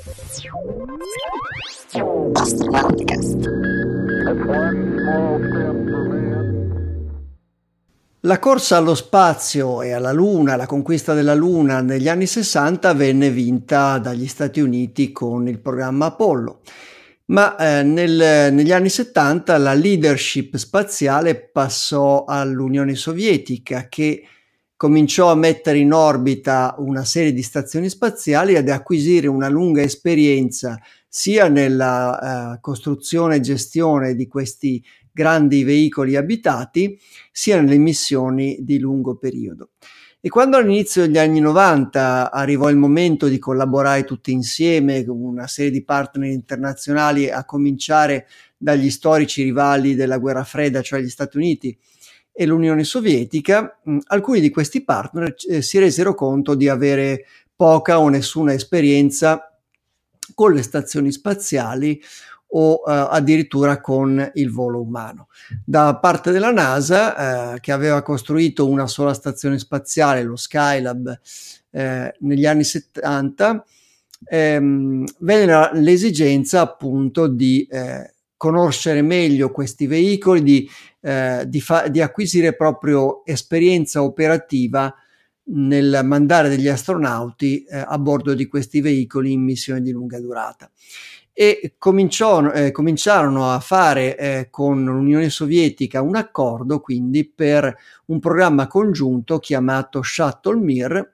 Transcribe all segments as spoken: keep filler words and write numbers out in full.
La corsa allo spazio e alla Luna, la conquista della Luna negli anni sessanta venne vinta dagli Stati Uniti con il programma Apollo, ma eh, nel, negli anni settanta la leadership spaziale passò all'Unione Sovietica, che cominciò a mettere in orbita una serie di stazioni spaziali ed acquisire una lunga esperienza sia nella eh, costruzione e gestione di questi grandi veicoli abitati, sia nelle missioni di lungo periodo. E quando all'inizio degli anni novanta arrivò il momento di collaborare tutti insieme con una serie di partner internazionali, a cominciare dagli storici rivali della guerra fredda, cioè gli Stati Uniti e l'Unione Sovietica, mh, alcuni di questi partner eh, si resero conto di avere poca o nessuna esperienza con le stazioni spaziali o eh, addirittura con il volo umano. Da parte della NASA, eh, che aveva costruito una sola stazione spaziale, lo Skylab, eh, negli anni settanta, ehm, venne l'esigenza appunto di eh, conoscere meglio questi veicoli, di, eh, di, fa- di acquisire proprio esperienza operativa nel mandare degli astronauti eh, a bordo di questi veicoli in missioni di lunga durata. E cominciò, eh, cominciarono a fare eh, con l'Unione Sovietica un accordo quindi per un programma congiunto chiamato Shuttle Mir,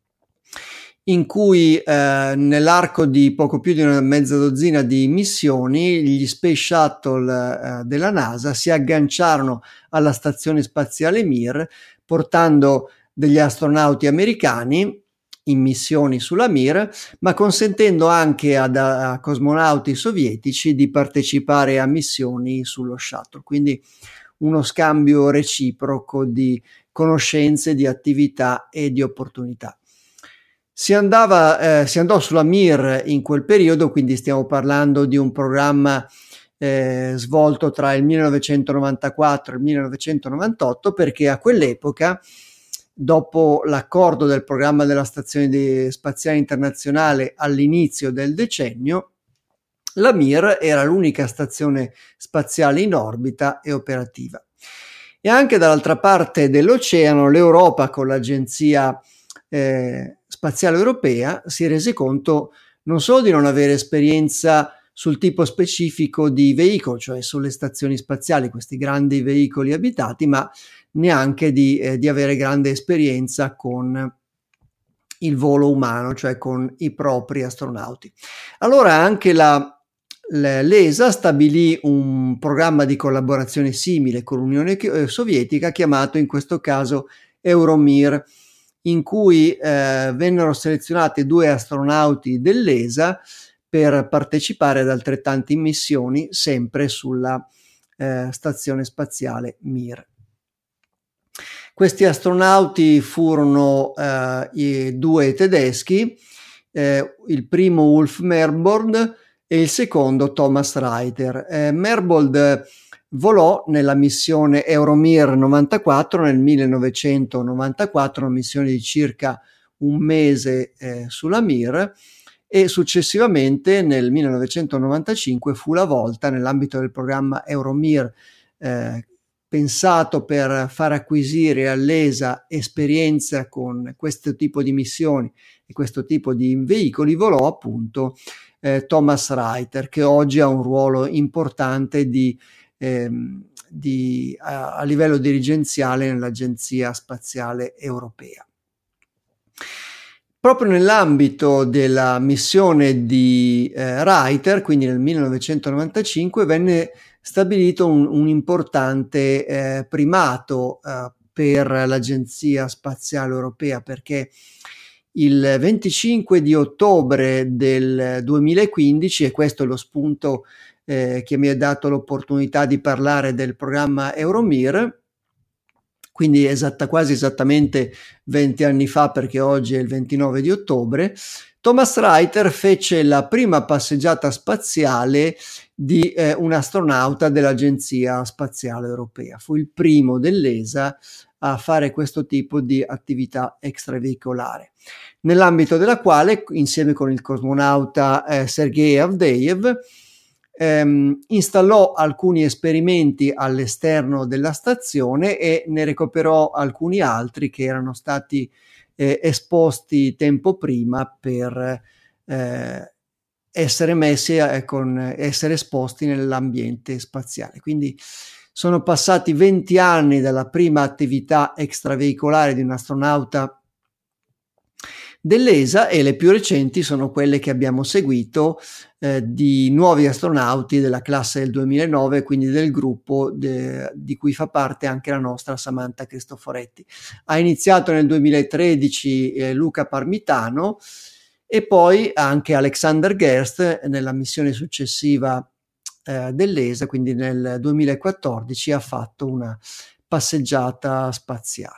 in cui eh, nell'arco di poco più di una mezza dozzina di missioni gli Space Shuttle eh, della NASA si agganciarono alla stazione spaziale Mir, portando degli astronauti americani in missioni sulla Mir, ma consentendo anche ad, a cosmonauti sovietici di partecipare a missioni sullo shuttle. Quindi uno scambio reciproco di conoscenze, di attività e di opportunità. Si andava, eh, si andò sulla Mir in quel periodo, quindi stiamo parlando di un programma eh, svolto tra il millenovecentonovantaquattro e il millenovecentonovantotto, perché a quell'epoca, dopo l'accordo del programma della Stazione Spaziale Internazionale all'inizio del decennio, la Mir era l'unica stazione spaziale in orbita e operativa. E anche dall'altra parte dell'oceano l'Europa, con l'Agenzia eh, Spaziale Europea, si rese conto non solo di non avere esperienza sul tipo specifico di veicolo, cioè sulle stazioni spaziali, questi grandi veicoli abitati, ma neanche di, eh, di avere grande esperienza con il volo umano, cioè con i propri astronauti. Allora anche la, l'E S A stabilì un programma di collaborazione simile con l'Unione Sovietica, chiamato in questo caso Euromir, in cui eh, vennero selezionati due astronauti dell'E S A per partecipare ad altrettante missioni, sempre sulla eh, stazione spaziale Mir. Questi astronauti furono eh, i due tedeschi, eh, il primo Ulf Merbold e il secondo Thomas Reiter. Eh, Merbold volò nella missione Euromir novantaquattro nel millenovecentonovantaquattro, una missione di circa un mese eh, sulla Mir, e successivamente nel millenovecentonovantacinque fu la volta, nell'ambito del programma Euromir, eh, pensato per far acquisire all'E S A esperienza con questo tipo di missioni e questo tipo di veicoli, volò appunto eh, Thomas Reiter, che oggi ha un ruolo importante di, ehm, di, a, a livello dirigenziale nell'Agenzia Spaziale Europea. Proprio nell'ambito della missione di eh, Reiter, quindi nel millenovecentonovantacinque, venne stabilito un, un importante eh, primato eh, per l'Agenzia Spaziale Europea, perché il venticinque di ottobre del duemilaquindici, e questo è lo spunto eh, che mi ha dato l'opportunità di parlare del programma Euromir, quindi esatta, quasi esattamente venti anni fa, perché oggi è il ventinove di ottobre, Thomas Reiter fece la prima passeggiata spaziale di eh, un astronauta dell'Agenzia Spaziale Europea. Fu il primo dell'E S A a fare questo tipo di attività extraveicolare, nell'ambito della quale, insieme con il cosmonauta eh, Sergei Avdeyev, ehm, installò alcuni esperimenti all'esterno della stazione e ne recuperò alcuni altri che erano stati eh, esposti tempo prima per eh, essere messi eh, con essere esposti nell'ambiente spaziale. Quindi sono passati venti anni dalla prima attività extraveicolare di un astronauta dell'E S A e le più recenti sono quelle che abbiamo seguito eh, di nuovi astronauti della classe del duemilanove, quindi del gruppo de, di cui fa parte anche la nostra Samantha Cristoforetti. Ha iniziato nel duemilatredici eh, Luca Parmitano e poi anche Alexander Gerst nella missione successiva eh, dell'E S A, quindi nel duemilaquattordici ha fatto una passeggiata spaziale.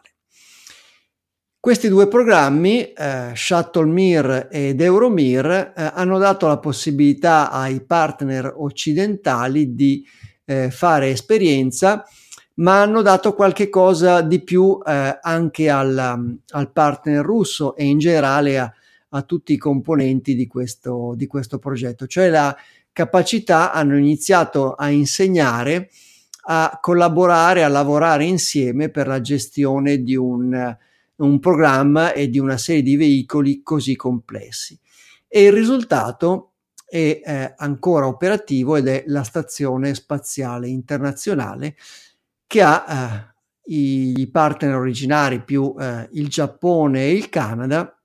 Questi due programmi, eh, Shuttle Mir ed Euromir, eh, hanno dato la possibilità ai partner occidentali di eh, fare esperienza, ma hanno dato qualche cosa di più eh, anche al, al partner russo e in generale a, a tutti i componenti di questo, di questo progetto, cioè la capacità, hanno iniziato a insegnare, a collaborare, a lavorare insieme per la gestione di un un programma e di una serie di veicoli così complessi. E il risultato è eh, ancora operativo ed è la Stazione Spaziale Internazionale, che ha eh, i partner originari più eh, il Giappone e il Canada,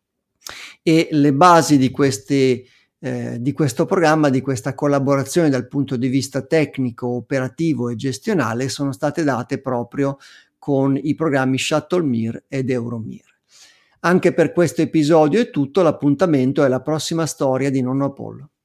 e le basi di questi eh, di questo programma, di questa collaborazione dal punto di vista tecnico, operativo e gestionale sono state date proprio con i programmi Shuttle Mir ed Euromir. Anche per questo episodio è tutto, l'appuntamento è la prossima storia di Nonno Apollo.